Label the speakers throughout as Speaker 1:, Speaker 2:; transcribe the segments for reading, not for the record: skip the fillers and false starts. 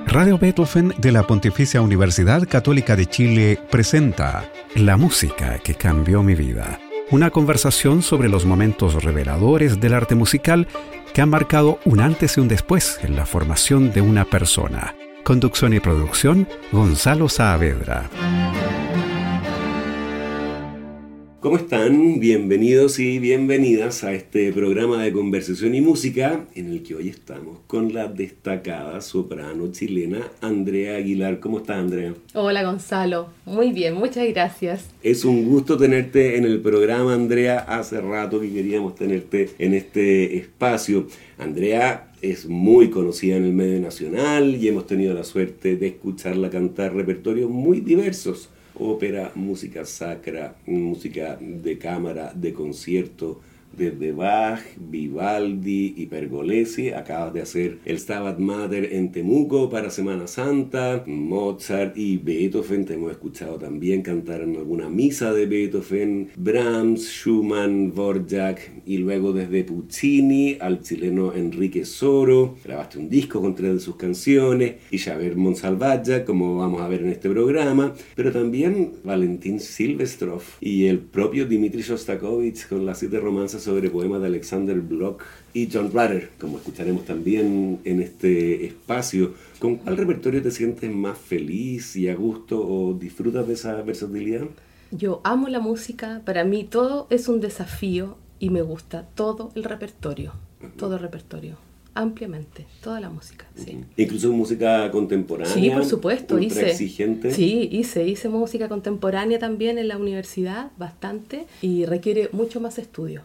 Speaker 1: Radio Beethoven de la Pontificia Universidad Católica de Chile presenta La música que cambió mi vida. Una conversación sobre los momentos reveladores del arte musical que han marcado un antes y un después en la formación de una persona. Conducción y producción, Gonzalo Saavedra.
Speaker 2: ¿Cómo están? Bienvenidos y bienvenidas a este programa de conversación y música en el que hoy estamos con la destacada soprano chilena Andrea Aguilar. ¿Cómo estás, Andrea?
Speaker 3: Hola, Gonzalo. Muy bien, muchas gracias.
Speaker 2: Es un gusto tenerte en el programa, Andrea. Hace rato que queríamos tenerte en este espacio. Andrea es muy conocida en el medio nacional y hemos tenido la suerte de escucharla cantar repertorios muy diversos. Ópera, música sacra, música de cámara, de concierto, desde Bach, Vivaldi y Pergolesi. Acabas de hacer el Stabat Mater en Temuco para Semana Santa. Mozart y Beethoven, te hemos escuchado también cantar en alguna misa de Beethoven. Brahms, Schumann, Dvorak y luego desde Puccini al chileno Enrique Soro. Grabaste un disco con 3 de sus canciones y Xavier Monsalvatja, como vamos a ver en este programa, pero también Valentín Silvestrov y el propio Dmitri Shostakovich con las 7 romanzas sobre poemas de Alexander Blok y John Rutter, como escucharemos también en este espacio. ¿Con cuál repertorio te sientes más feliz y a gusto o disfrutas de esa versatilidad?
Speaker 3: Yo amo la música, para mí todo es un desafío y me gusta todo el repertorio, todo el repertorio. Ampliamente, toda la música, sí.
Speaker 2: ¿Incluso música contemporánea?
Speaker 3: Sí, por supuesto,
Speaker 2: ultra exigente.
Speaker 3: Sí, hice música contemporánea también en la universidad, bastante, y requiere mucho más estudio,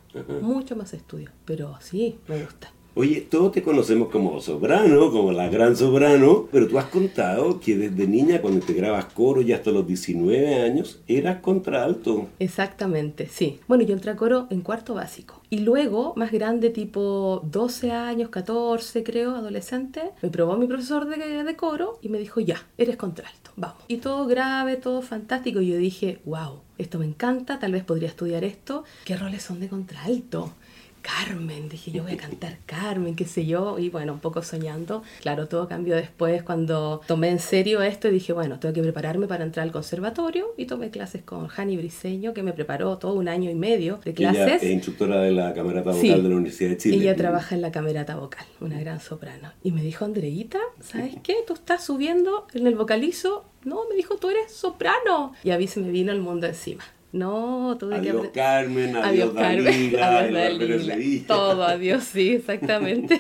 Speaker 3: pero sí, me gusta.
Speaker 2: Oye, todos te conocemos como soprano, como la gran soprano, pero tú has contado que desde niña, cuando te grabas coro y hasta los 19 años, eras contralto.
Speaker 3: Exactamente, sí. Bueno, yo entré a coro en cuarto básico. Y luego, más grande, tipo 12 años, 14 creo, adolescente, me probó mi profesor de coro y me dijo, ya, eres contralto, vamos. Y todo grave, todo fantástico. Y yo dije, wow, esto me encanta, tal vez podría estudiar esto. ¿Qué roles son de contralto? Carmen, dije yo voy a cantar Carmen, qué sé yo, y bueno, un poco soñando. Claro, todo cambió después cuando tomé en serio esto y dije, bueno, tengo que prepararme para entrar al conservatorio, y tomé clases con Jani Briceño, que me preparó todo 1 año y medio de clases.
Speaker 2: Ella es instructora de la Camerata Vocal, sí, de la Universidad de Chile.
Speaker 3: Ella trabaja en la Camerata Vocal, una gran soprano. Y me dijo, Andreita, ¿sabes qué? Tú estás subiendo en el vocalizo. No, me dijo, tú eres soprano. Y a mí se me vino el mundo encima. No, tuve que
Speaker 2: aprender. Carmen, adiós Dalila,
Speaker 3: adiós Dalila, todo, adiós, sí, exactamente.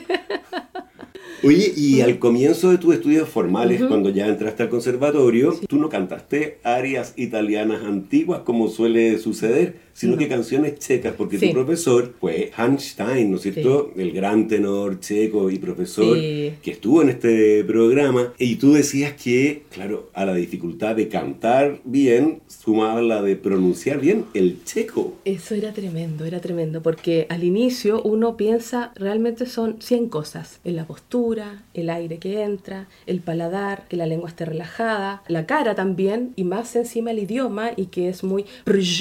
Speaker 2: Oye, y al comienzo de tus estudios formales, cuando ya entraste al conservatorio, sí, tú no cantaste arias italianas antiguas como suele suceder, sino que canciones checas, porque sí, tu profesor fue Hans Stein, ¿no es cierto? Sí. El gran tenor checo y profesor, sí, que estuvo en este programa. Y tú decías que, claro, a la dificultad de cantar bien, sumaba la de pronunciar bien el checo.
Speaker 3: Eso era tremendo, porque al inicio uno piensa, realmente son 100 cosas. En la postura, el aire que entra, el paladar, que la lengua esté relajada, la cara también, y más encima el idioma, y que es muy...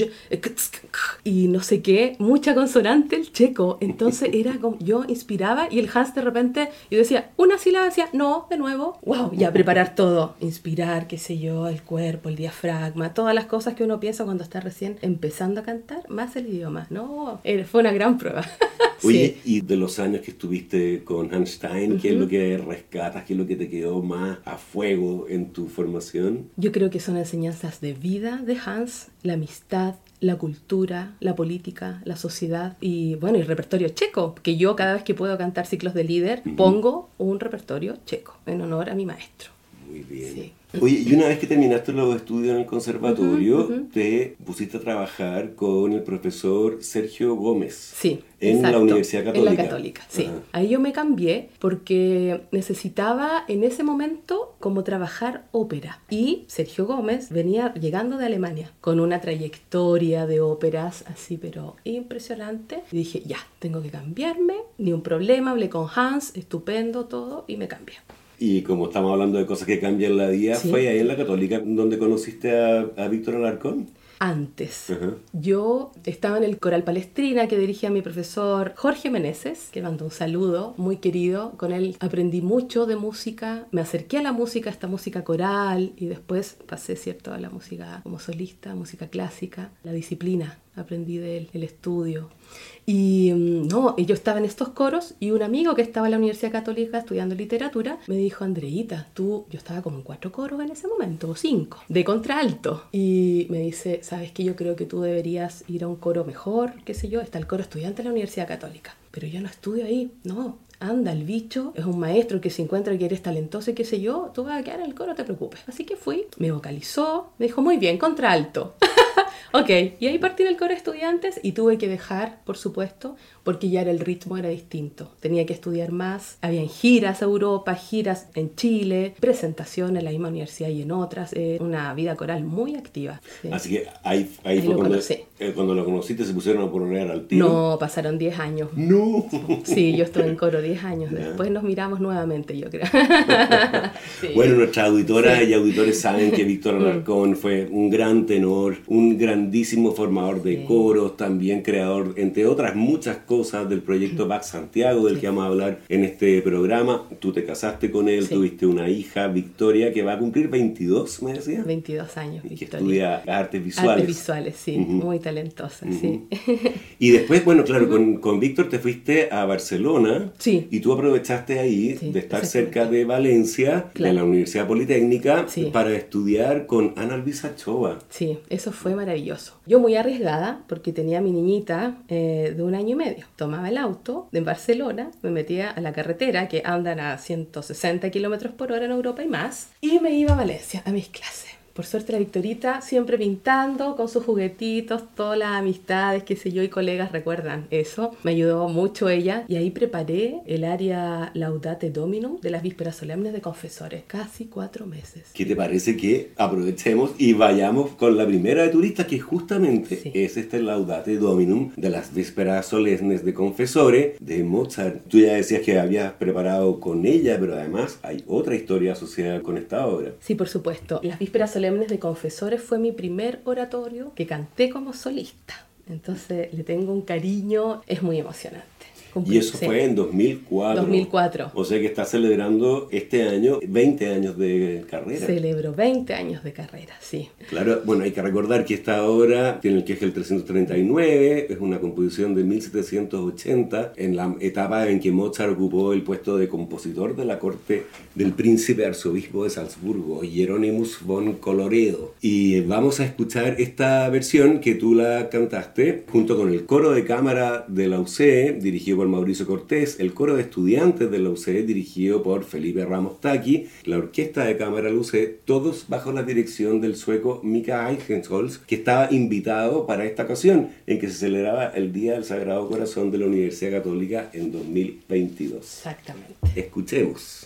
Speaker 3: y no sé qué, mucha consonante el checo. Entonces era como, yo inspiraba y el Hans de repente, yo decía, una sílaba, decía, no, de nuevo, wow, ya preparar todo, inspirar, qué sé yo, el cuerpo, el diafragma, todas las cosas que uno piensa cuando está recién empezando a cantar, más el idioma, no, fue una gran prueba.
Speaker 2: Oye,
Speaker 3: sí.
Speaker 2: Y de los años que estuviste con Hans Stein, ¿qué es lo que rescatas, qué es lo que te quedó más a fuego en tu formación?
Speaker 3: Yo creo que son enseñanzas de vida de Hans, la amistad, la cultura, la política, la sociedad y bueno, el repertorio checo, que yo cada vez que puedo cantar ciclos de líder, pongo un repertorio checo en honor a mi maestro.
Speaker 2: Muy bien.
Speaker 3: Sí.
Speaker 2: Oye, y una vez que terminaste los estudios en el conservatorio, te pusiste a trabajar con el profesor Sergio Gómez.
Speaker 3: Sí,
Speaker 2: en
Speaker 3: exacto,
Speaker 2: la Universidad Católica.
Speaker 3: En la Católica, sí. Ajá. Ahí yo me cambié porque necesitaba en ese momento como trabajar ópera. Y Sergio Gómez venía llegando de Alemania con una trayectoria de óperas así, pero impresionante. Y dije, ya, tengo que cambiarme, ni un problema, hablé con Hans, estupendo todo, y me cambié.
Speaker 2: Y como estamos hablando de cosas que cambian la vida, sí, ¿fue ahí en la Católica donde conociste a Víctor Alarcón?
Speaker 3: antes.
Speaker 2: Ajá.
Speaker 3: Yo estaba en el Coral Palestrina que dirigía mi profesor Jorge Meneses, que mandó un saludo, muy querido. Con él aprendí mucho de música, me acerqué a la música, esta música coral, y después pasé, ¿cierto?, a la música como solista, música clásica, la disciplina. Aprendí de él, el estudio. Y yo estaba en estos coros y un amigo que estaba en la Universidad Católica estudiando literatura me dijo: Andreita, yo estaba como en 4 coros en ese momento, o 5, de contralto. Y me dice: ¿sabes qué? Yo creo que tú deberías ir a un coro mejor, qué sé yo, está el coro estudiante de la Universidad Católica. Pero yo no estudio ahí, no. Anda, el bicho es un maestro que se encuentra que eres talentoso y qué sé yo, tú vas a quedar en el coro, no te preocupes. Así que fui, me vocalizó, me dijo: muy bien, contralto. Ok, y ahí partí del coro de estudiantes y tuve que dejar, por supuesto, porque ya el ritmo era distinto. Tenía que estudiar más, habían giras a Europa, giras en Chile, presentaciones en la misma universidad y en otras, una vida coral muy activa. Sí.
Speaker 2: Así que ahí fue cuando lo conociste, se pusieron a pololear al tiro.
Speaker 3: No, pasaron 10 años.
Speaker 2: ¡No!
Speaker 3: Sí, yo estuve en coro 10 años. Después nos miramos nuevamente, yo creo.
Speaker 2: Sí. Bueno, nuestras auditoras y auditores saben que Víctor Alarcón fue un gran tenor, un grandísimo formador de coros, también creador, entre otras muchas cosas, del proyecto Bach Santiago, del que vamos a hablar en este programa. Tú te casaste con él, tuviste una hija, Victoria, que va a cumplir 22, me decía.
Speaker 3: 22 años,
Speaker 2: y que
Speaker 3: Victoria.
Speaker 2: estudia artes visuales.
Speaker 3: Artes visuales, sí, muy talentosa, sí.
Speaker 2: Y después, bueno, claro, con Víctor te fuiste a Barcelona, y tú aprovechaste ahí de estar cerca de Valencia, de la Universidad Politécnica, para estudiar con Ana Luisa Choa.
Speaker 3: Sí, eso fue maravilloso. Yo muy arriesgada, porque tenía a mi niñita de 1 año y medio. Tomaba el auto de Barcelona, me metía a la carretera, que andan a 160 kilómetros por hora en Europa y más, y me iba a Valencia a mis clases. Por suerte la Victorita siempre pintando con sus juguetitos, todas las amistades, qué sé yo, y colegas recuerdan eso. Me ayudó mucho ella y ahí preparé el área Laudate Dominum de las vísperas solemnes de confesores, casi 4 meses.
Speaker 2: ¿Qué te parece que aprovechemos y vayamos con la primera de turistas, que justamente es este Laudate Dominum de las vísperas solemnes de confesores de Mozart? Tú ya decías que habías preparado con ella, pero además hay otra historia asociada con esta obra.
Speaker 3: Sí, por supuesto. Las vísperas solemnes de confesores fue mi primer oratorio que canté como solista. Entonces le tengo un cariño, es muy emocionante.
Speaker 2: Y eso fue en 2004.
Speaker 3: 2004.
Speaker 2: O sea que está celebrando este año 20 años de carrera.
Speaker 3: Celebro 20 años de carrera, sí.
Speaker 2: Claro, bueno, hay que recordar que esta obra tiene el Kegel 339, es una composición de 1780, en la etapa en que Mozart ocupó el puesto de compositor de la corte del príncipe arzobispo de Salzburgo, Hieronymus von Colloredo. Y vamos a escuchar esta versión que tú la cantaste junto con el coro de cámara de la UCE, dirigido por Mauricio Cortés, el coro de estudiantes de la UCE dirigido por Felipe Ramos Taki, la orquesta de cámara de la UCE, todos bajo la dirección del sueco Mika Eichenholz, que estaba invitado para esta ocasión en que se celebraba el Día del Sagrado Corazón de la Universidad Católica en 2022.
Speaker 3: Exactamente.
Speaker 2: Escuchemos.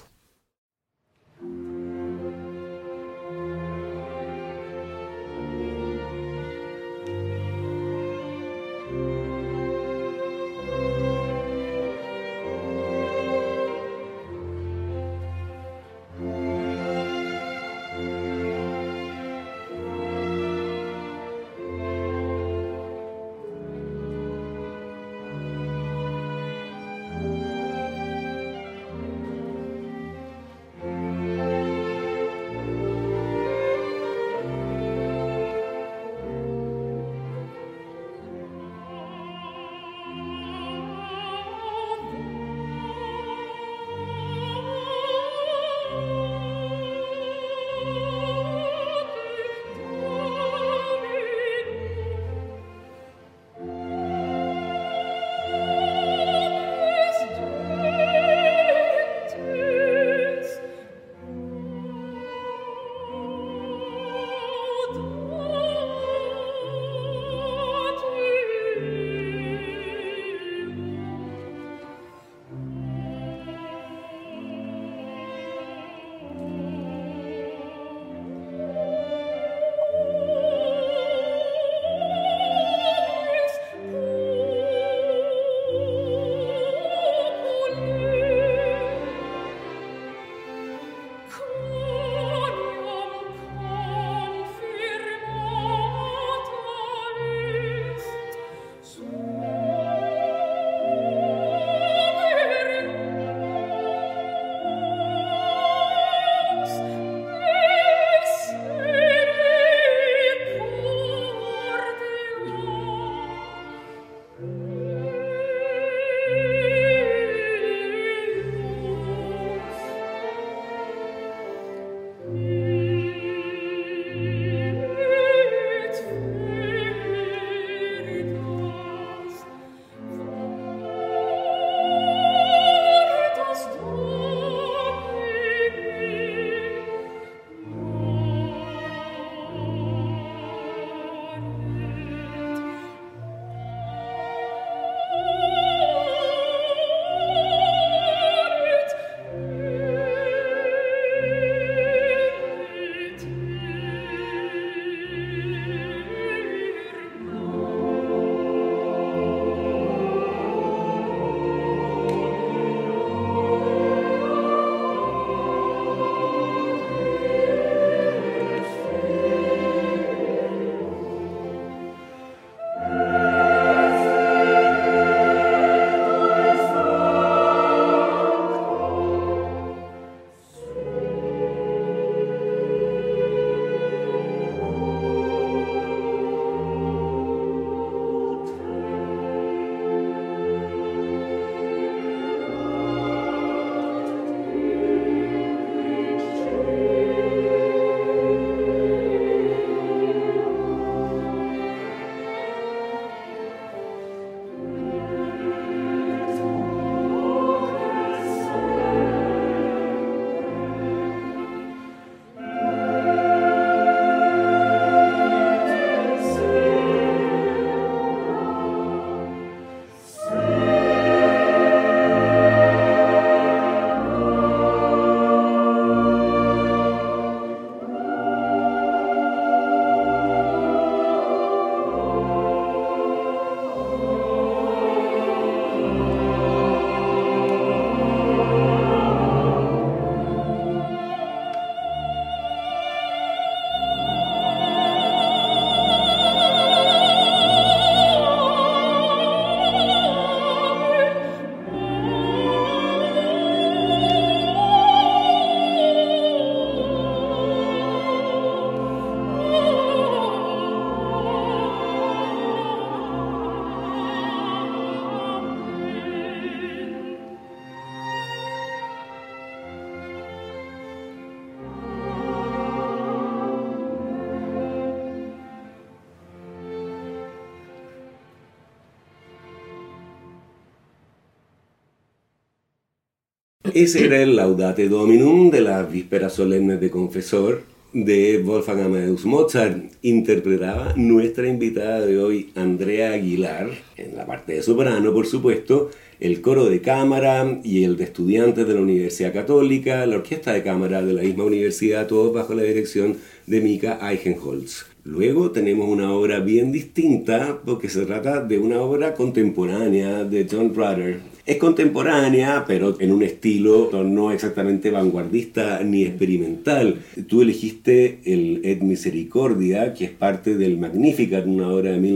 Speaker 2: Ese era el Laudate Dominum de las vísperas solemnes de Confesor de Wolfgang Amadeus Mozart. Interpretaba nuestra invitada de hoy, Andrea Aguilar, en la parte de soprano, por supuesto, el coro de cámara y el de estudiantes de la Universidad Católica, la orquesta de cámara de la misma universidad, todos bajo la dirección de Mika Eichenholz. Luego tenemos una obra bien distinta porque se trata de una obra contemporánea de John Rutter. Es contemporánea, pero en un estilo no exactamente vanguardista ni experimental. Tú elegiste el Et Misericordia, que es parte del Magnificat, una obra de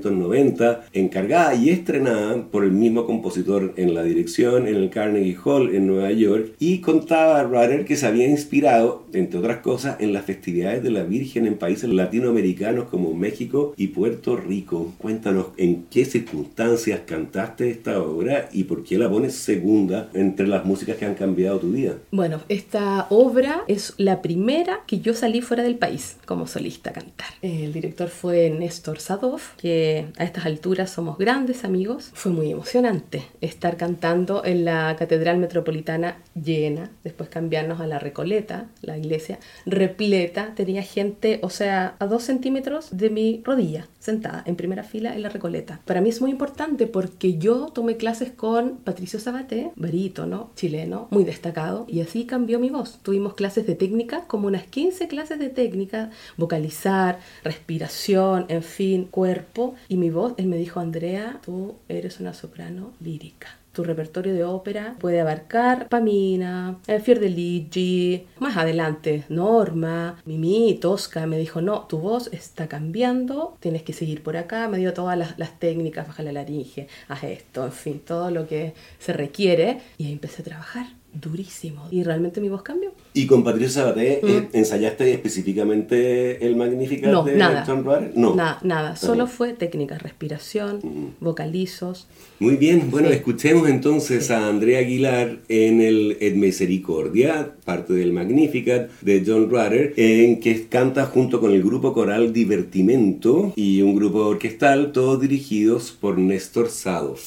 Speaker 2: 1990, encargada y estrenada por el mismo compositor en la dirección en el Carnegie Hall en Nueva York, y contaba Rutter que se había inspirado, entre otras cosas, en las festividades de la Virgen en países latinoamericanos como México y Puerto Rico. Cuéntanos en qué circunstancias cantaste esta obra y por qué la pones segunda entre las músicas que han cambiado tu vida.
Speaker 3: Bueno, esta obra es la primera que yo salí fuera del país como solista a cantar. El director fue Néstor Sadov, que a estas alturas somos grandes amigos. Fue muy emocionante estar cantando en la Catedral Metropolitana llena, después cambiarnos a la Recoleta, la iglesia repleta, tenía gente, o sea, a 2 centímetros de mi rodilla, sentada en primera fila en la Recoleta. Para mí es muy importante porque yo tomé clases con Patricio Sabaté, barítono, chileno, muy destacado, y así cambió mi voz. Tuvimos clases de técnica, como unas 15 clases de técnica, vocalizar, respiración, en fin, cuerpo, y mi voz, él me dijo: Andrea, tú eres una soprano lírica. Tu repertorio de ópera puede abarcar Pamina, Fiordiligi, más adelante Norma, Mimi, Tosca. Me dijo: no, tu voz está cambiando, tienes que seguir por acá. Me dio todas las técnicas, baja la laringe, haz esto, en fin, todo lo que se requiere. Y ahí empecé a trabajar durísimo y realmente mi voz cambió.
Speaker 2: ¿Y con Patricio Sabaté ensayaste específicamente el Magnificat
Speaker 3: no,
Speaker 2: de
Speaker 3: nada.
Speaker 2: John Rutter? No,
Speaker 3: nada. Solo fue técnica, respiración, vocalizos.
Speaker 2: Muy bien, bueno,
Speaker 3: Sí.
Speaker 2: Escuchemos entonces a Andrea Aguilar en el Et Misericordia, parte del Magnificat de John Rutter, en que canta junto con el grupo coral Divertimento y un grupo orquestal, todos dirigidos por Néstor Sadov.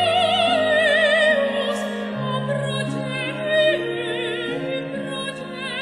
Speaker 4: Protegere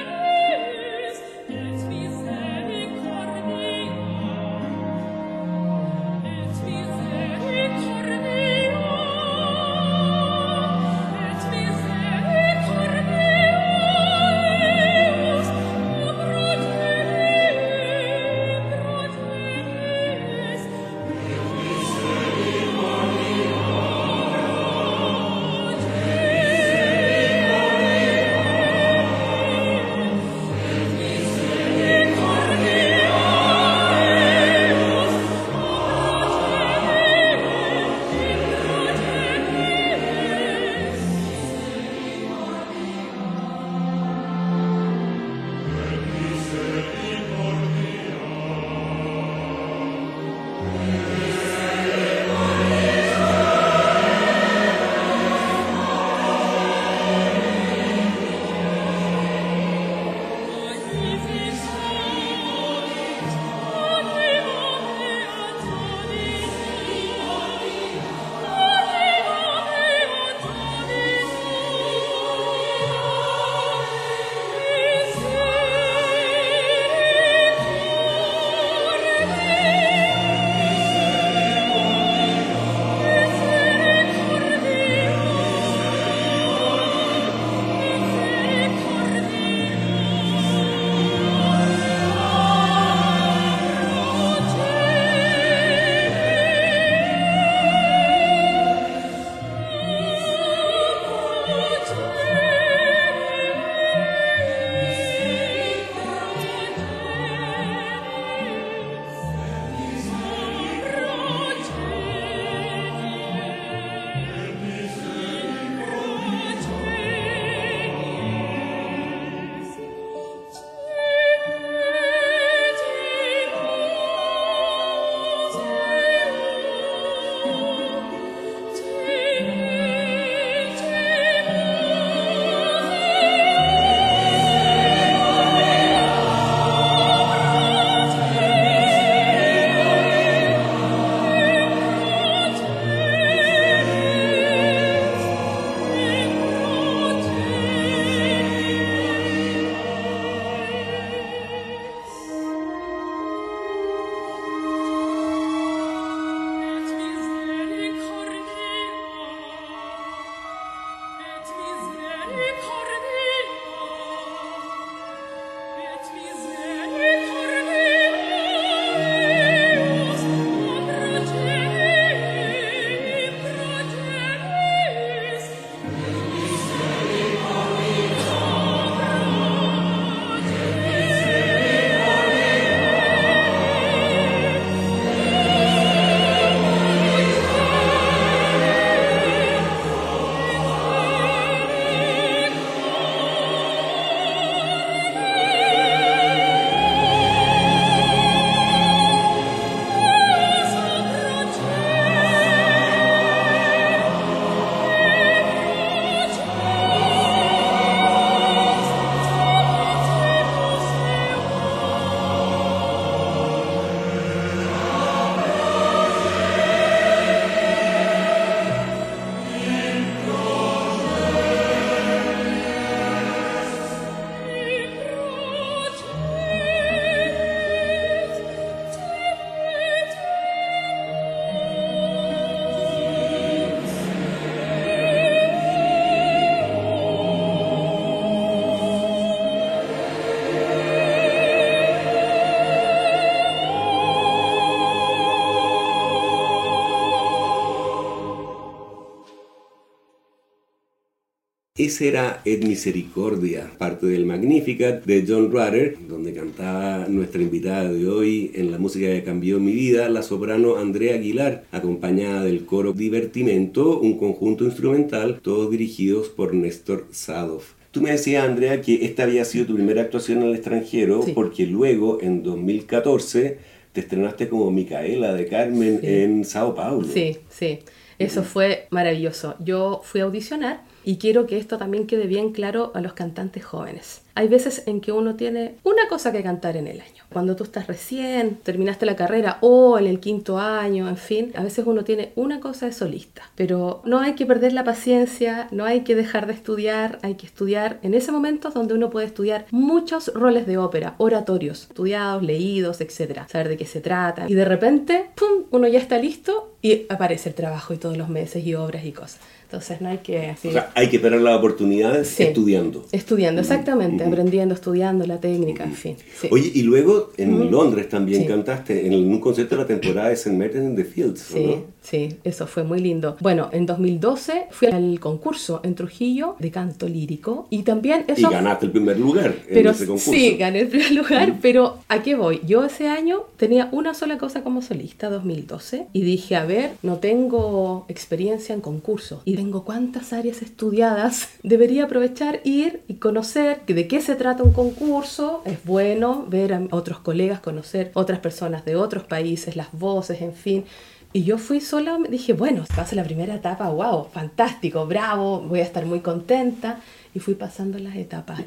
Speaker 2: Ese era Et Misericordia, parte del Magnificat de John Rutter, donde cantaba nuestra invitada de hoy en la música que cambió mi vida, la soprano Andrea Aguilar, acompañada del coro Divertimento, un conjunto instrumental, todos dirigidos por Néstor Sadov. Tú me decías, Andrea, que esta había sido tu primera actuación en el extranjero, sí, porque luego, en 2014, te estrenaste como Micaela de Carmen, sí, en Sao Paulo.
Speaker 3: Sí, sí. Eso fue maravilloso. Yo fui a audicionar y quiero que esto también quede bien claro a los cantantes jóvenes. Hay veces en que uno tiene una cosa que cantar en el año. Cuando tú estás recién, terminaste la carrera o en el 5º año, en fin, a veces uno tiene una cosa de solista. Pero no hay que perder la paciencia, no hay que dejar de estudiar, hay que estudiar en ese momento donde uno puede estudiar muchos roles de ópera, oratorios, estudiados, leídos, etc. Saber de qué se trata. Y de repente, ¡pum!, uno ya está listo y aparece el trabajo y todos los meses y obras y cosas. Entonces no hay que...
Speaker 2: Sí. O sea, hay que esperar las oportunidades, sí, estudiando.
Speaker 3: Estudiando, exactamente. Aprendiendo, estudiando la técnica, en fin. Sí.
Speaker 2: Oye, y luego en Londres también cantaste en un concierto de la temporada de St. Martin in the Fields,
Speaker 3: sí, ¿no? Sí, eso fue muy lindo. Bueno, en 2012 fui al concurso en Trujillo de canto lírico y también eso...
Speaker 2: Y ganaste el primer lugar en ese concurso.
Speaker 3: Sí, gané el primer lugar, pero ¿a qué voy? Yo ese año tenía una sola cosa como solista, 2012, y dije, a ver, no tengo experiencia en concurso y tengo cuántas áreas estudiadas, debería aprovechar, ir y conocer de qué se trata un concurso. Es bueno ver a otros colegas, conocer otras personas de otros países, las voces, en fin. Y yo fui sola, dije, bueno, pasa la primera etapa, wow, fantástico, bravo, voy a estar muy contenta. Y fui pasando las etapas.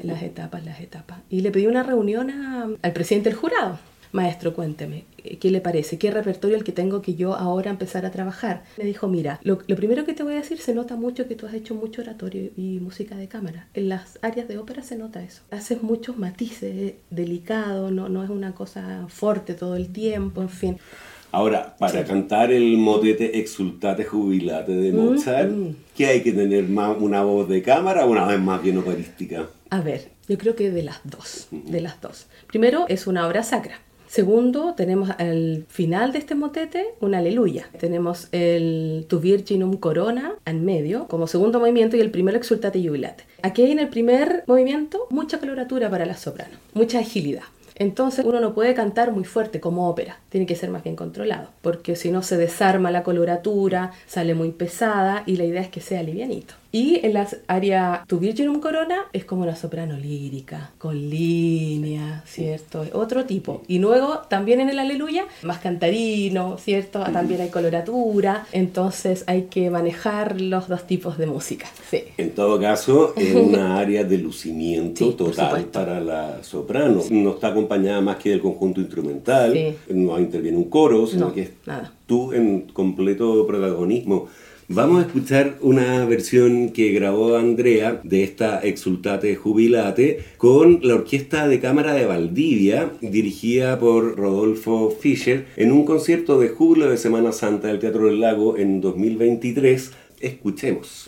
Speaker 3: Y le pedí una reunión al presidente del jurado. Maestro, cuénteme, ¿qué le parece? ¿Qué repertorio el que tengo que yo ahora empezar a trabajar? Me dijo, mira, lo primero que te voy a decir, se nota mucho que tú has hecho mucho oratorio y música de cámara. En las áreas de ópera se nota eso. Haces muchos matices, delicado, no es una cosa fuerte todo el tiempo, en fin.
Speaker 2: Ahora, para cantar el motete Exultate Jubilate de Mozart, ¿qué hay que tener más, una voz de cámara o una voz más bien operística?
Speaker 3: A ver, yo creo que de las dos. Primero, es una obra sacra. Segundo, tenemos al final de este motete una aleluya. Tenemos el Tu Virginum Corona en medio como segundo movimiento y el primero Exultate Jubilate. Aquí hay en el primer movimiento mucha coloratura para la soprano, mucha agilidad. Entonces uno no puede cantar muy fuerte como ópera, tiene que ser más bien controlado, porque si no se desarma la coloratura, sale muy pesada y la idea es que sea livianito. Y en las áreas Tu Virginum Corona es como una soprano lírica, con línea, ¿cierto? Otro tipo. Y luego también en el Aleluya, más cantarino, ¿cierto? También hay coloratura, entonces hay que manejar los dos tipos de música. Sí.
Speaker 2: En todo caso, es una área de lucimiento, sí, total para la soprano. No está acompañada más que del conjunto instrumental, sí, no interviene un coro, sino que es nada, tú en completo protagonismo. Vamos a escuchar una versión que grabó Andrea de esta Exultate Jubilate con la Orquesta de Cámara de Valdivia, dirigida por Rodolfo Fischer, en un concierto de júbilo de Semana Santa del Teatro del Lago en 2023. Escuchemos.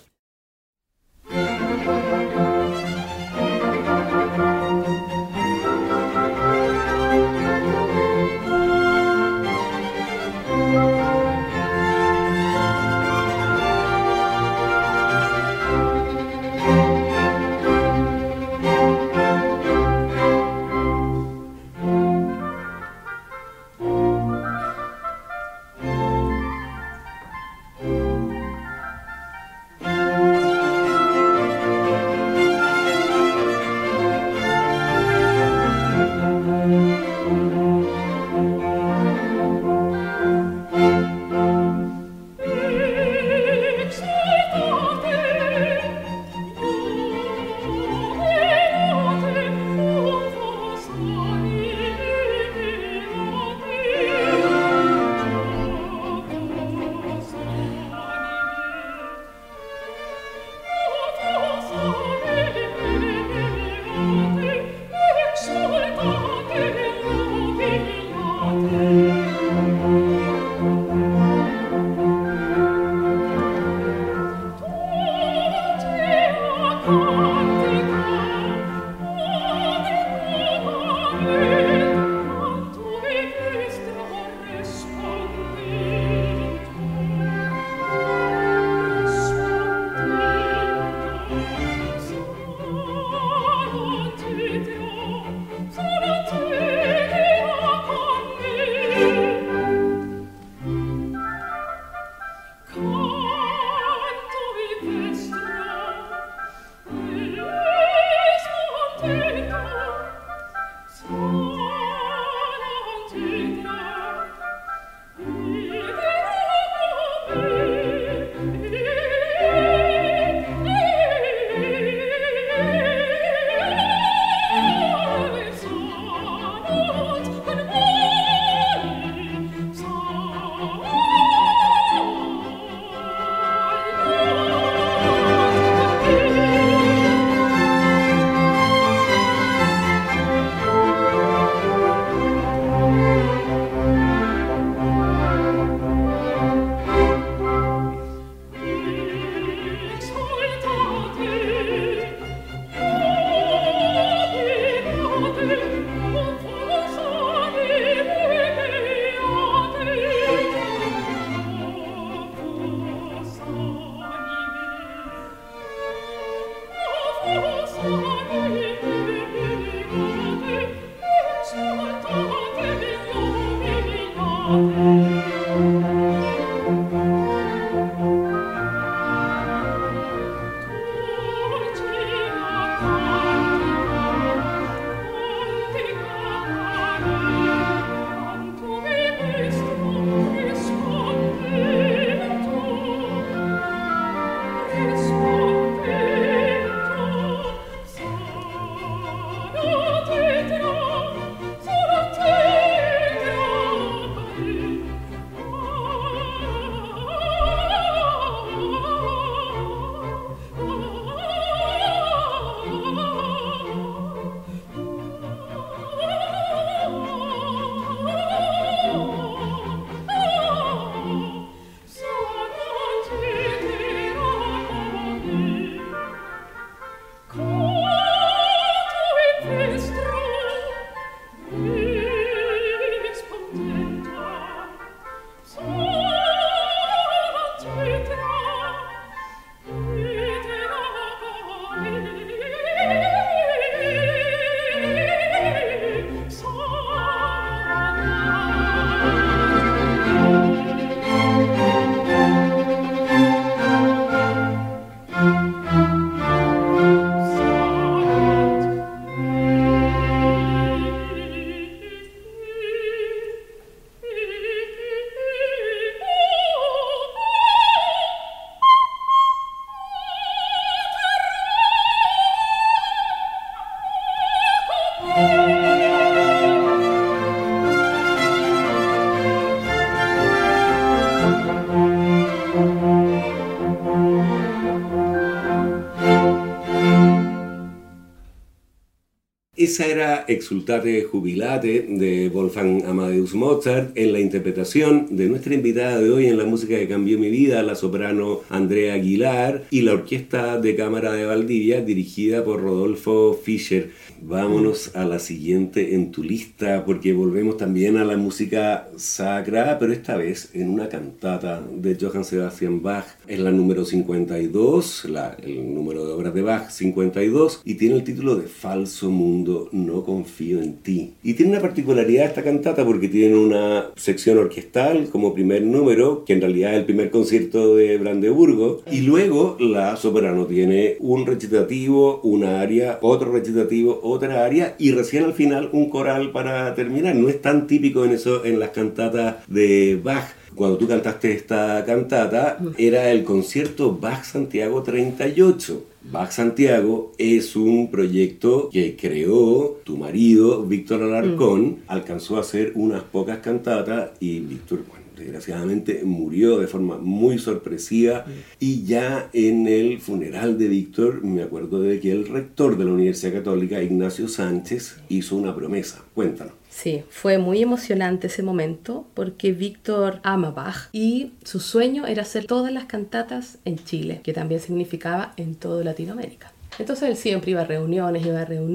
Speaker 2: Esa era Exultate Jubilate de Wolfgang Amadeus Mozart en la interpretación de nuestra invitada de hoy en la música que cambió mi vida, la soprano Andrea Aguilar, y la Orquesta de Cámara de Valdivia dirigida por Rodolfo Fischer. Vámonos a la siguiente en tu lista porque volvemos también a la música sacra, pero esta vez en una cantata de Johann Sebastian Bach. Es la número 52, el número de obras de Bach 52, y tiene el título de Falso Mundo, no confío en ti. Y tiene una particularidad esta cantata porque tiene una sección orquestal como primer número, que en realidad es el primer concierto de Brandeburgo, y luego la soprano tiene un recitativo, una aria, otro recitativo, otra aria, y recién al final un coral para terminar. No es tan típico en eso en las cantatas de Bach. Cuando tú cantaste esta cantata, era el concierto Bach Santiago 38. Bach Santiago es un proyecto que creó tu marido, Víctor Alarcón. Alcanzó a hacer unas pocas cantatas y Víctor, bueno, desgraciadamente murió de forma muy sorpresiva, y ya en el funeral de Víctor me acuerdo de que el rector de la Universidad Católica, Ignacio Sánchez, hizo una promesa. Cuéntanos.
Speaker 3: Sí, fue muy emocionante ese momento porque Víctor ama Bach y su sueño era hacer todas las cantatas en Chile, que también significaba en toda Latinoamérica. Entonces él siempre iba a reuniones,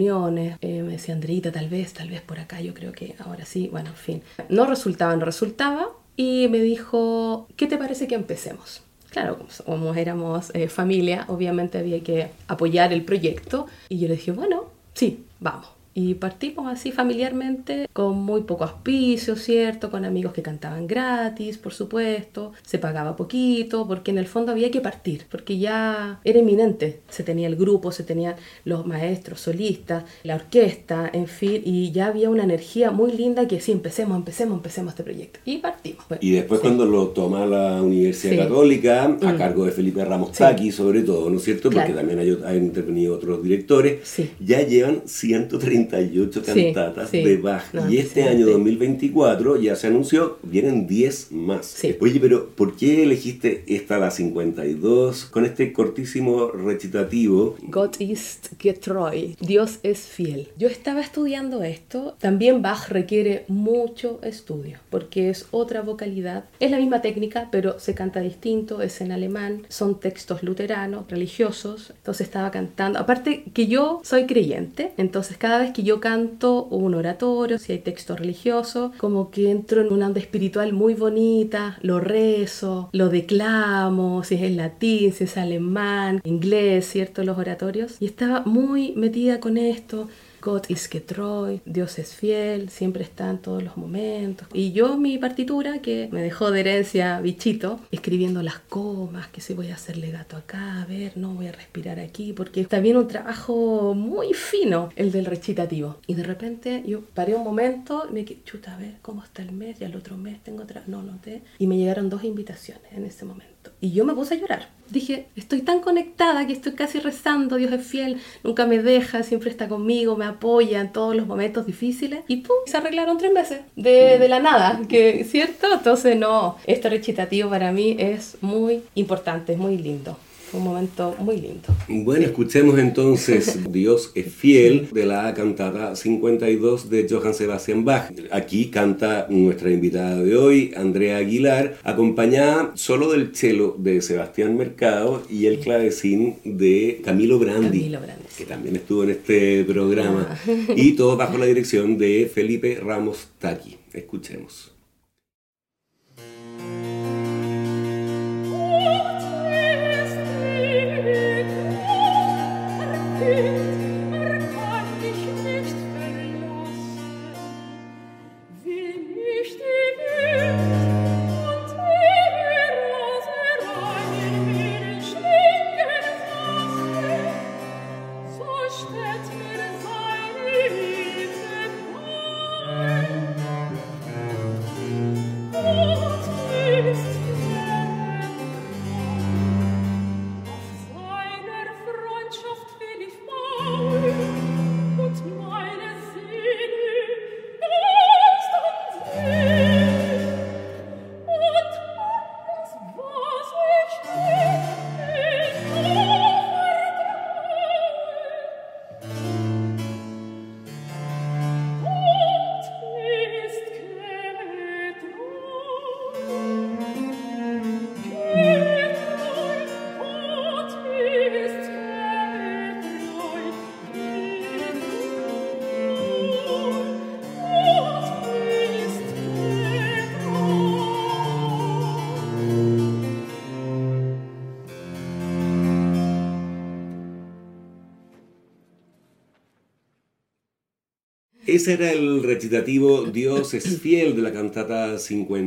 Speaker 3: me decía, Andreita, tal vez por acá, yo creo que ahora sí, bueno, en fin. No resultaba, y me dijo, ¿qué te parece que empecemos? Claro, como éramos familia, obviamente había que apoyar el proyecto, y yo le dije, bueno, sí, vamos. Y partimos así familiarmente, con muy poco auspicio, ¿cierto? Con amigos que cantaban gratis, por supuesto. Se pagaba poquito, porque en el fondo había que partir, porque ya era inminente. Se tenía el grupo, se tenían los maestros, solistas, la orquesta, en fin. Y ya había una energía muy linda que sí, empecemos este proyecto. Y partimos. Bueno,
Speaker 2: y después cuando lo toma la Universidad Católica, a cargo de Felipe Ramos Taqui, sobre todo, ¿no es cierto? Porque también han intervenido otros directores. Ya llevan 138 cantatas de Bach. Y este año 2024 ya se anunció, vienen 10 más. Oye, pero ¿por qué elegiste esta, la 52, con este cortísimo recitativo?
Speaker 3: Gott ist getreu, Dios es fiel. Yo estaba estudiando esto. También Bach requiere mucho estudio, porque es otra vocalidad. Es la misma técnica, pero se canta distinto, es en alemán, son textos luteranos, religiosos. Entonces estaba cantando. Aparte que yo soy creyente, entonces cada vez que yo canto un oratorio, si hay texto religioso, como que entro en una onda espiritual muy bonita, lo rezo, lo declamo, si es en latín, si es alemán, inglés, ¿cierto? Los oratorios. Y estaba muy metida con esto. Gott ist getreu, Dios es fiel, siempre está en todos los momentos. Y yo mi partitura, que me dejó de herencia Bichito, escribiendo las comas, que si voy a hacer legato acá, a ver, no voy a respirar aquí, porque está bien un trabajo muy fino el del recitativo. Y de repente yo paré un momento y me quedé, chuta, a ver cómo está el mes, y al otro mes tengo otra, no noté. Y me llegaron 2 invitaciones en ese momento. Y yo me puse a llorar. Dije, estoy tan conectada que estoy casi rezando, Dios es fiel, nunca me deja, siempre está conmigo, me apoya en todos los momentos difíciles. Y pum, se arreglaron 3 meses de la nada, que, ¿cierto? Entonces no, este recitativo para mí es muy importante, es muy lindo. Fue un momento muy lindo.
Speaker 2: Bueno, escuchemos entonces Dios es fiel, de la cantata 52 de Johann Sebastian Bach. Aquí canta nuestra invitada de hoy, Andrea Aguilar, acompañada solo del cello de Sebastián Mercado y el clavecín de Camilo Brandi, que también estuvo en este programa, y todo bajo la dirección de Felipe Ramos Taqui. Escuchemos. Ese era el recitativo Dios es fiel de la cantata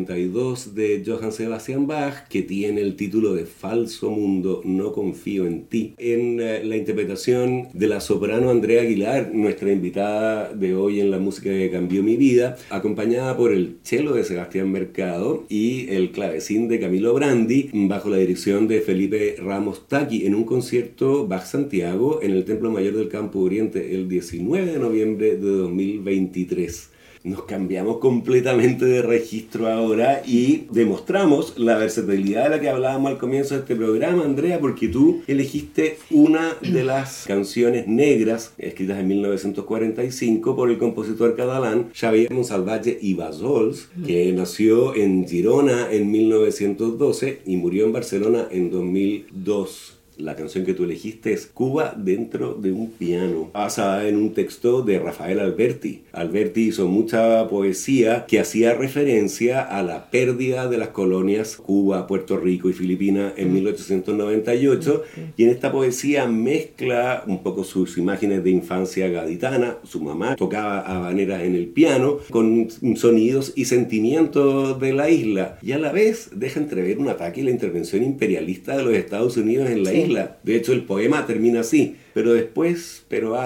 Speaker 2: 52 de Johann Sebastian Bach, que tiene el título de Falso mundo, no confío en ti, en la interpretación de la soprano Andrea Aguilar, nuestra invitada de hoy en La música que cambió mi vida, acompañada por el cello de Sebastián Mercado y el clavecín de Camilo Brandi, bajo la dirección de Felipe Ramos Taqui, en un concierto Bach Santiago en el Templo Mayor del Campo Oriente el 19 de noviembre de 2023. Nos cambiamos completamente de registro ahora y demostramos la versatilidad de la que hablábamos al comienzo de este programa, Andrea, porque tú elegiste una de las canciones negras escritas en 1945 por el compositor catalán Xavier Monsalvatge i Bassols, que nació en Girona en 1912 y murió en Barcelona en 2002. La canción que tú elegiste es Cuba dentro de un piano, basada en un texto de Rafael Alberti. Alberti hizo mucha poesía que hacía referencia a la pérdida de las colonias Cuba, Puerto Rico y Filipinas en 1898, y en esta poesía mezcla un poco sus imágenes de infancia gaditana. Su mamá tocaba habaneras en el piano con sonidos y sentimientos de la isla, y a la vez deja entrever un ataque a la intervención imperialista de los Estados Unidos en la isla. De hecho, el poema termina así. Pero después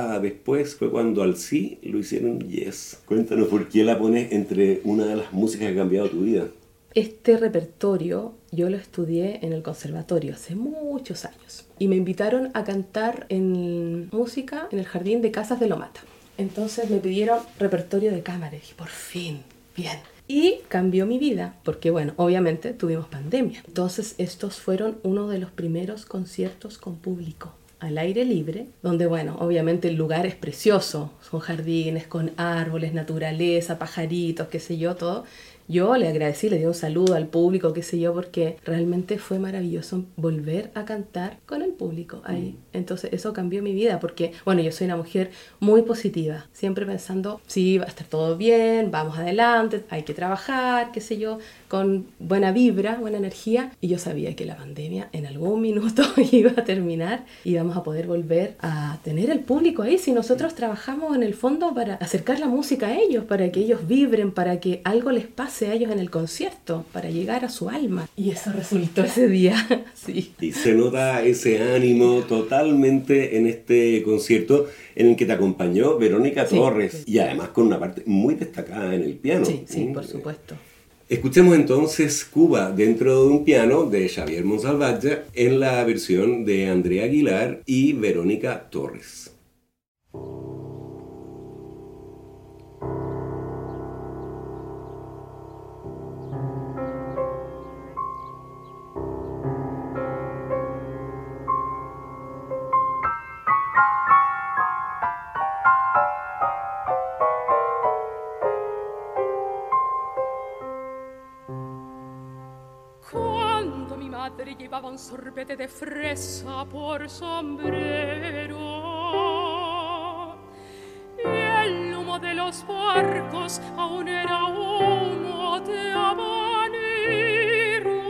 Speaker 2: fue cuando al sí lo hicieron yes. Cuéntanos por qué la pones entre una de las músicas que ha cambiado tu vida.
Speaker 3: Este repertorio yo lo estudié en el conservatorio hace muchos años. Y me invitaron a cantar en música en el Jardín de Casas de Lomata. Entonces me pidieron repertorio de cámara. Y dije, por fin, bien. Y cambió mi vida, porque bueno, obviamente tuvimos pandemia. Entonces estos fueron uno de los primeros conciertos con público, al aire libre, donde bueno, obviamente el lugar es precioso, son jardines con árboles, naturaleza, pajaritos, qué sé yo, todo. Yo le agradecí, le di un saludo al público, qué sé yo, porque realmente fue maravilloso volver a cantar con el público ahí. Entonces eso cambió mi vida, porque bueno, yo soy una mujer muy positiva, siempre pensando, sí, va a estar todo bien, vamos adelante, hay que trabajar, qué sé yo, con buena vibra, buena energía. Y yo sabía que la pandemia en algún minuto iba a terminar y vamos a poder volver a tener el público ahí. Si nosotros trabajamos en el fondo para acercar la música a ellos, para que ellos vibren, para que algo les pase a ellos en el concierto, para llegar a su alma. Y eso resultó ese día, sí.
Speaker 2: Y se nota ese ánimo totalmente en este concierto en el que te acompañó Verónica Torres, y además con una parte muy destacada en el piano.
Speaker 3: Sí, por supuesto.
Speaker 2: Escuchemos entonces Cuba dentro de un piano de Xavier Monsalvatge en la versión de Andrea Aguilar y Verónica Torres.
Speaker 4: Llevaba un sorbete de fresa por sombrero y el humo de los barcos aún era humo de habanero.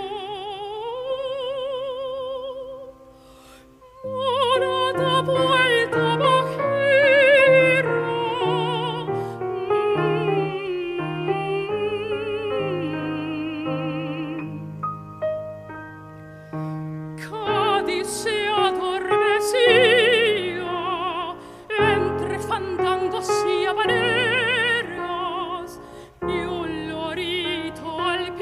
Speaker 4: Ahora da vuelta bajero, se adormecía entre fandangos y habaneras, y un lorito al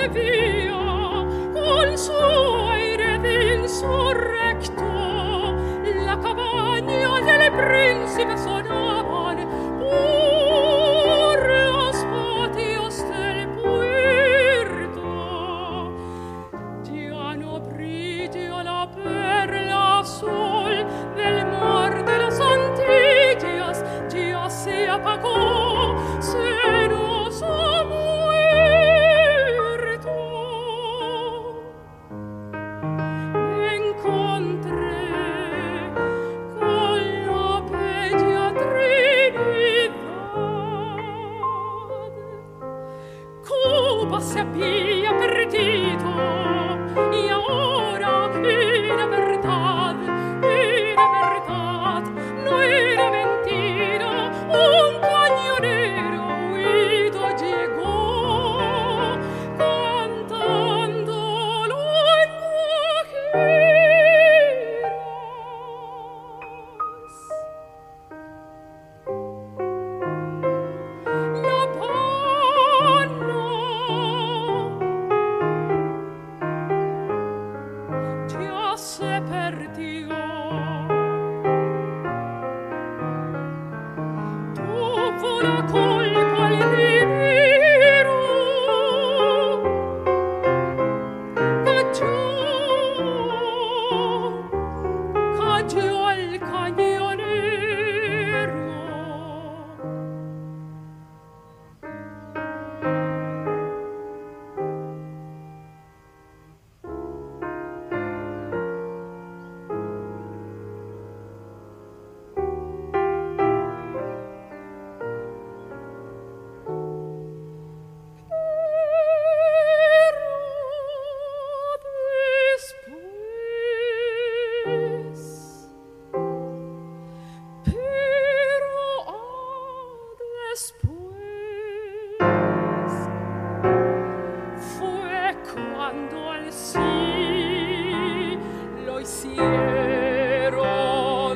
Speaker 4: via col suo aire d'insurrecto la cavagna del principe sonavan pur los patios del puerto ya brilla la perla azul del mar de las Antillas ya se apagó se nos ha muerto me encontré con la bella Trinidad Cuba se había perdido y ahora era verdad, no era mentira, un cañonero huido llegó cantándolo en Guajiras. La Habana ya se perdió. Tuvo la culpa el dinero, cayó el cañonero. Después fue cuando al sí lo hicieron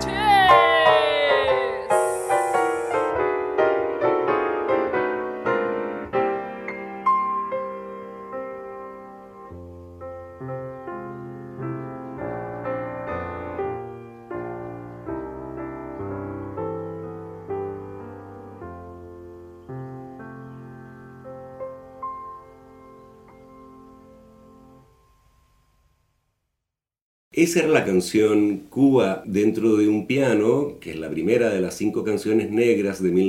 Speaker 4: yes.
Speaker 2: Esa era la canción Cuba dentro de un piano, que es la primera de las 5 canciones negras de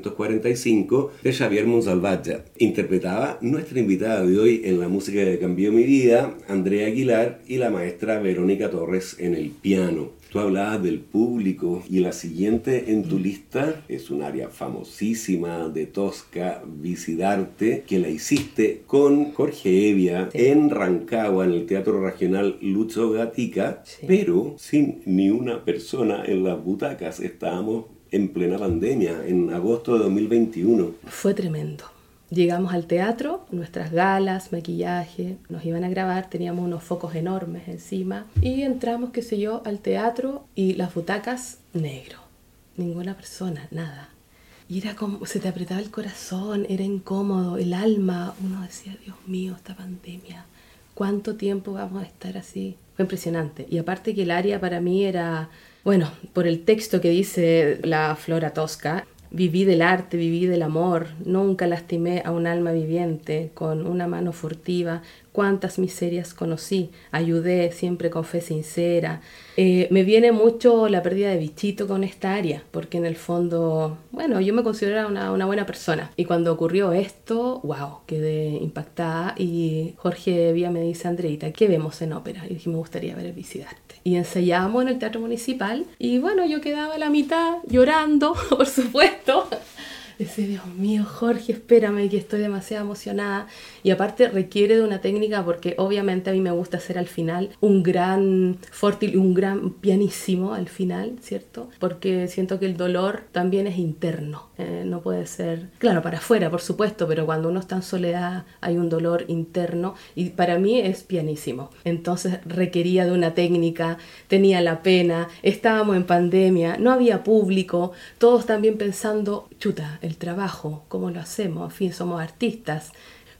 Speaker 2: 1945 de Xavier Monsalvatge. Interpretaba nuestra invitada de hoy en La música que cambió mi vida, Andrea Aguilar, y la maestra Verónica Torres en el piano. Tú hablabas del público y la siguiente en tu lista es un área famosísima de Tosca, Visidarte, que la hiciste con Jorge Evia en Rancagua, en el Teatro Regional Lucho Gatica, pero sin ni una persona en las butacas. Estábamos en plena pandemia, en agosto de 2021.
Speaker 3: Fue tremendo. Llegamos al teatro, nuestras galas, maquillaje, nos iban a grabar, teníamos unos focos enormes encima y entramos, qué sé yo, al teatro y las butacas negro, ninguna persona, nada. Y era como, se te apretaba el corazón, era incómodo, el alma, uno decía, Dios mío, esta pandemia, ¿cuánto tiempo vamos a estar así? Fue impresionante. Y aparte que el área para mí era, bueno, por el texto que dice la Flora Tosca, viví del arte, viví del amor, nunca lastimé a un alma viviente, con una mano furtiva, cuántas miserias conocí, ayudé siempre con fe sincera. Me viene mucho la pérdida de Bichito con esta área, porque en el fondo, bueno, yo me considero una buena persona. Y cuando ocurrió esto, wow, quedé impactada y Jorge Evia me dice, Andreita, ¿qué vemos en ópera? Y dije, me gustaría ver el Visidarte. Y ensayábamos en el Teatro Municipal y bueno, yo quedaba a la mitad llorando, por supuesto. Decía, Dios mío, Jorge, espérame, que estoy demasiado emocionada. Y aparte requiere de una técnica porque obviamente a mí me gusta hacer al final un gran forte y un gran pianísimo al final, ¿cierto? Porque siento que el dolor también es interno, no puede ser, claro, para afuera, por supuesto, pero cuando uno está en soledad hay un dolor interno y para mí es pianísimo. Entonces requería de una técnica, tenía la pena, estábamos en pandemia, no había público, todos también pensando, chuta, el trabajo, ¿cómo lo hacemos? En fin, somos artistas.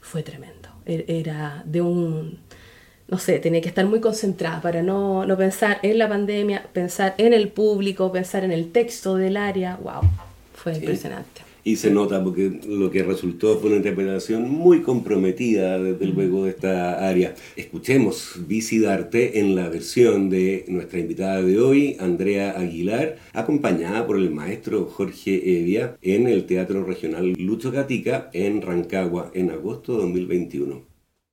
Speaker 3: fue tremendo. Era de un... No sé, tenía que estar muy concentrada para no pensar en la pandemia, pensar en el público, pensar en el texto del área. ¡Wow! Fue impresionante.
Speaker 2: Y se nota porque lo que resultó fue una interpretación muy comprometida desde luego de esta área. Escuchemos Visidarte en la versión de nuestra invitada de hoy, Andrea Aguilar, acompañada por el maestro Jorge Evia en el Teatro Regional Lucho Gatica en Rancagua en agosto de 2021.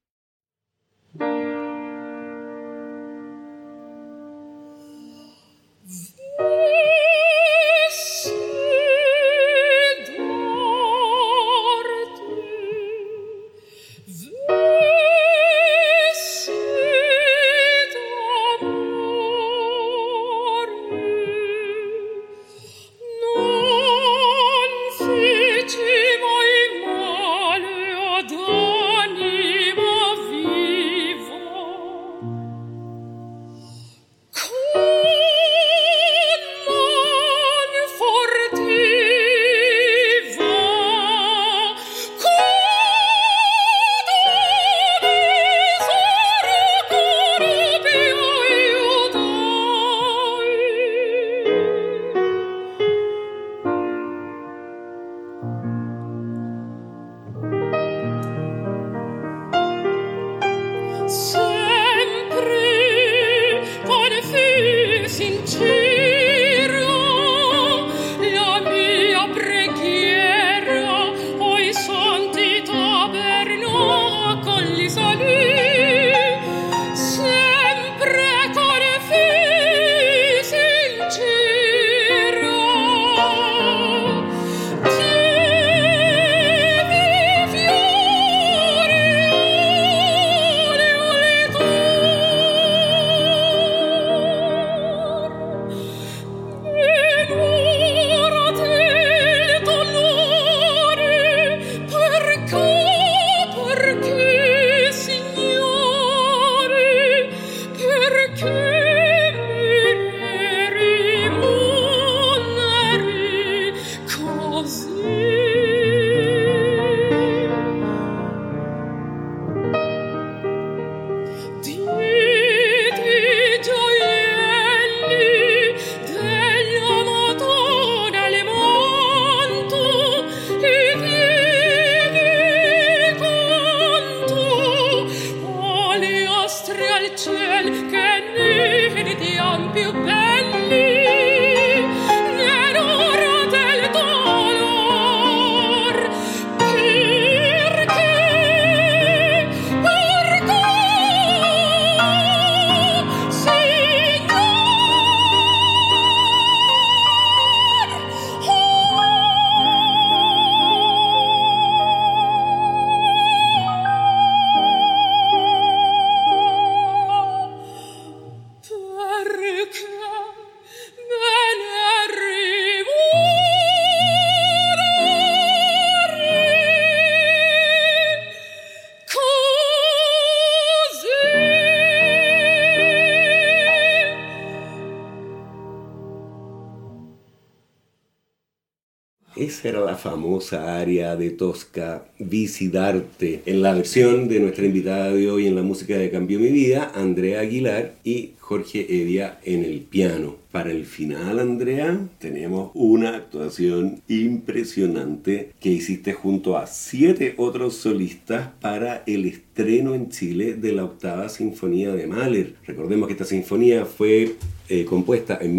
Speaker 2: Esa era la famosa aria de Tosca, Visidarte, en la versión de nuestra invitada de hoy en la música de Cambió Mi Vida, Andrea Aguilar y Jorge Evia en el piano. Para el final, Andrea, tenemos una actuación impresionante que hiciste junto a 7 otros solistas para el estreno en Chile de la 8ª Sinfonía de Mahler. Recordemos que esta sinfonía fue compuesta en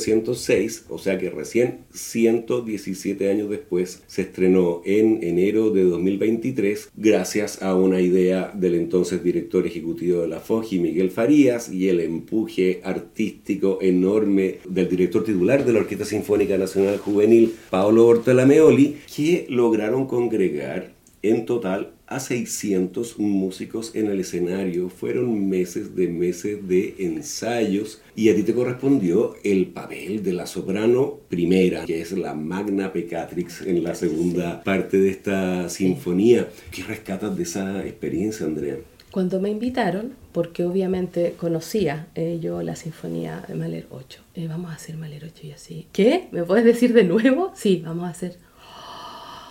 Speaker 2: 1906, o sea que recién 117 años después se estrenó en enero de 2023 gracias a una idea del entonces director ejecutivo de la FOGI, Miguel Farías, y el empuje artístico enorme del director titular de la Orquesta Sinfónica Nacional Juvenil, Paolo Bortolameoli, que lograron congregar en total a 600 músicos en el escenario. Fueron meses de ensayos y a ti te correspondió el papel de la soprano primera, que es la Magna Peccatrix en la segunda parte de esta sinfonía. ¿Qué rescatas de esa experiencia, Andrea?
Speaker 3: Cuando me invitaron, porque obviamente conocía yo la sinfonía de Mahler 8, vamos a hacer Mahler 8 y así. ¿Qué? ¿Me puedes decir de nuevo? Sí, vamos a hacer...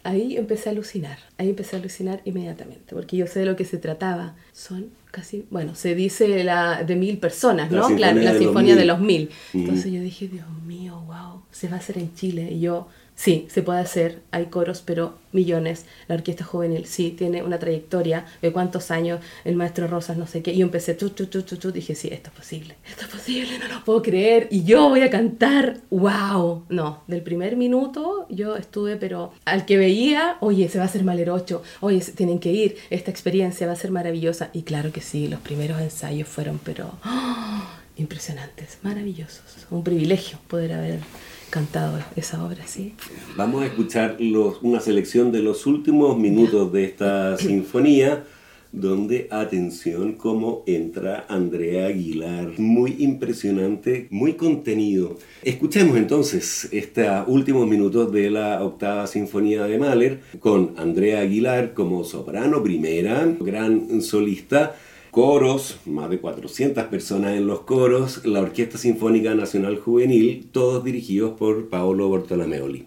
Speaker 3: ahí empecé a alucinar inmediatamente, porque yo sé de lo que se trataba. Son casi, bueno, se dice de 1000 personas, ¿no? La Sinfonía de los 1000. Entonces yo dije, Dios mío, wow, se va a hacer en Chile. Y yo, sí, se puede hacer, hay coros, pero millones. La Orquesta Juvenil, sí, tiene una trayectoria de cuántos años, el maestro Rosas, no sé qué. Y yo empecé, dije, sí, esto es posible, no lo puedo creer. Y yo voy a cantar, wow. No, del primer minuto yo estuve, pero al que veía, oye, se va a hacer Malerocho, oye, tienen que ir, esta experiencia va a ser maravillosa. Y claro que sí, los primeros ensayos fueron, pero impresionantes, maravillosos. Un privilegio poder haber cantado esa obra, sí.
Speaker 2: Vamos a escuchar una selección de los últimos minutos de esta sinfonía, donde, atención, cómo entra Andrea Aguilar. Muy impresionante, muy contenido. Escuchemos entonces estos últimos minutos de la octava sinfonía de Mahler, con Andrea Aguilar como soprano primera, gran solista, coros, más de 400 personas en los coros, la Orquesta Sinfónica Nacional Juvenil, todos dirigidos por Paolo Bortolomeoli.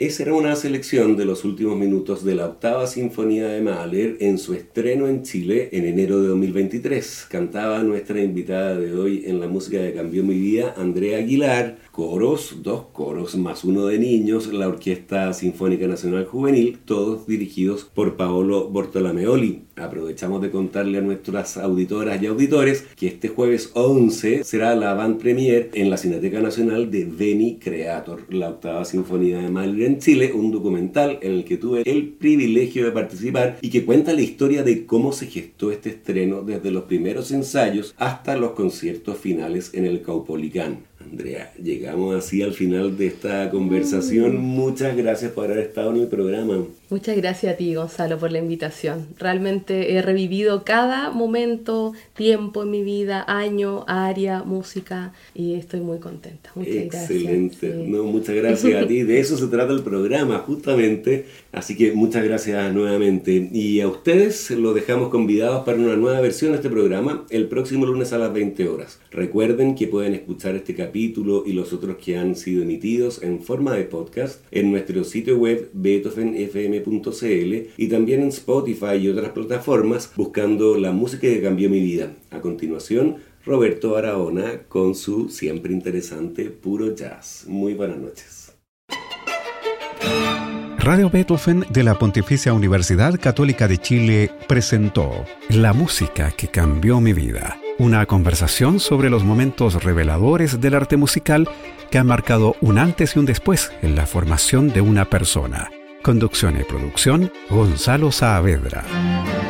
Speaker 2: Esa era una selección de los últimos minutos de la Octava Sinfonía de Mahler en su estreno en Chile en enero de 2023. Cantaba nuestra invitada de hoy en La Música que Cambió Mi Vida, Andrea Aguilar. Coros, 2 coros más 1 de niños, la Orquesta Sinfónica Nacional Juvenil, todos dirigidos por Paolo Bortolomeoli. Aprovechamos de contarle a nuestras auditoras y auditores que este jueves 11 será la avant premiere en la Cineteca Nacional de Veni Creator, la Octava Sinfonía de Mahler en Chile, un documental en el que tuve el privilegio de participar y que cuenta la historia de cómo se gestó este estreno desde los primeros ensayos hasta los conciertos finales en el Caupolicán. Andrea, llegamos así al final de esta conversación. Muchas gracias por haber estado en el programa.
Speaker 3: Muchas gracias a ti, Gonzalo, por la invitación. Realmente he revivido cada momento, tiempo en mi vida, año, área, música, y estoy muy contenta. Muchas gracias.
Speaker 2: Excelente. Sí. No, muchas gracias a ti. De eso se trata el programa, justamente. Así que muchas gracias nuevamente. Y a ustedes los dejamos convidados para una nueva versión de este programa el próximo lunes a las 20 horas. Recuerden que pueden escuchar este capítulo y los otros que han sido emitidos en forma de podcast en nuestro sitio web beethovenfm.cl y también en Spotify y otras plataformas buscando La Música que Cambió Mi Vida. A continuación, Roberto Barahona con su siempre interesante Puro Jazz. Muy buenas noches.
Speaker 1: Radio Beethoven de la Pontificia Universidad Católica de Chile presentó La Música que Cambió Mi Vida. Una conversación sobre los momentos reveladores del arte musical que han marcado un antes y un después en la formación de una persona. Conducción y producción, Gonzalo Saavedra.